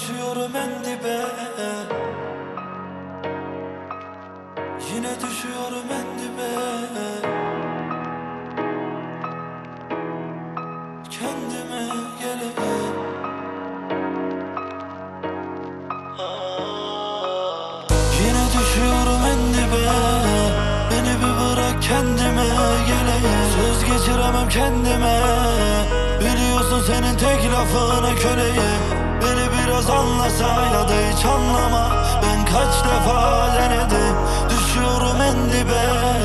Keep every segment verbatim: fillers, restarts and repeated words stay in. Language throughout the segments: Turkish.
düşüyorum en dibe. Yine düşüyorum en dibe. Kendime geleyim. Yine düşüyorum en dibe. Beni bir bırak kendime geleyim. Söz geçiremem kendime. Biliyorsun senin tek lafına köleyim. Beni biraz anlasa ya da hiç anlama. Ben kaç defa denedim. Düşüyorum en dibe.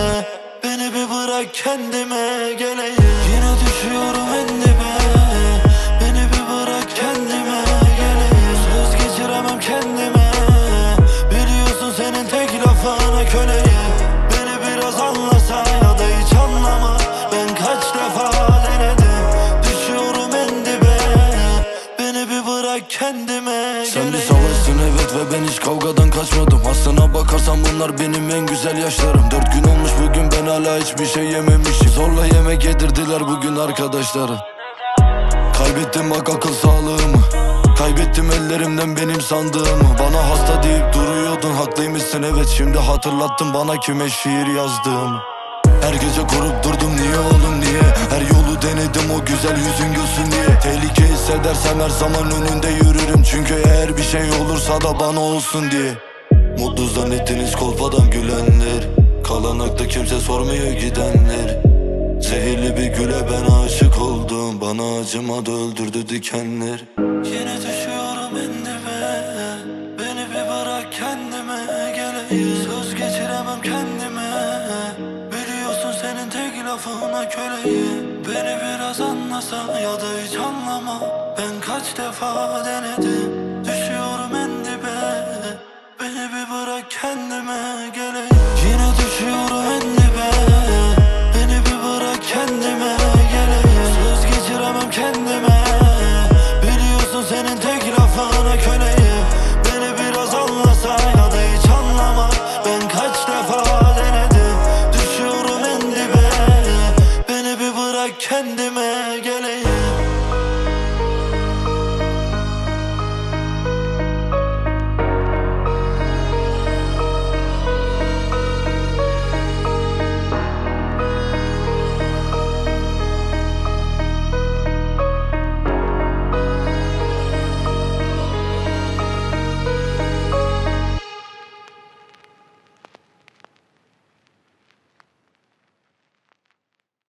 Beni bir bırak kendime geleyim. Yine düşüyorum en dibe. Beni bir bırak kendime geleyim. Söz geçiremem kendime. Biliyorsun senin tek lafına köleyim. Beni biraz anlasa ya da hiç anlama. Ben kaç defa denedim. Düşüyorum en dibe. Beni bir bırak kendime Sen bir geleyim. savaştın evet ve ben hiç kavgadan kaçmadım. Aslına bakarsan bunlar benim en güzel yaşlarım. Dört gün olmuş bugün ben hala hiçbir şey yememişim. Zorla yemek yedirdiler bugün arkadaşlarım. Kaybettim bak akıl sağlığımı. Kaybettim ellerimden benim sandığımı. Bana hasta deyip duruyordun, haklıymışsın evet. Şimdi hatırlattın bana kime şiir yazdığımı. Her gece korup durdum niye oğlum niye. Her yolu denedim o güzel yüzün gülsün diye. Tehlike hissedersem her zaman önünde yürürüm. Çünkü eğer bir şey olursa da bana olsun diye. Mutlu zannettiniz kolpadan gülenler. Kalan akta kimse sormuyor gidenler. Zehirli bir güle ben aşık oldum. Bana acımadı öldürdü dikenler. Yine düşüyorum en dibe. Beni bir bırak kendime geleyim. Söz geçiremem kendime. Biliyorsun senin tek lafına köleyim. Beni biraz anlasa ya da hiç anlama. Ben kaç defa denedim. Düşüyorum en dibe. Beni bir bırak kendime geleyim. Yine düşüyorum en dibe. Beni bir bırak kendime geleyim. Söz geçiremem kendime. Biliyorsun senin tek lafına köleyim. Beni biraz anlasa ya da hiç anlama. Ben kaç defa denedim. Düşüyorum en dibe. Beni bir bırak kendime geleyim.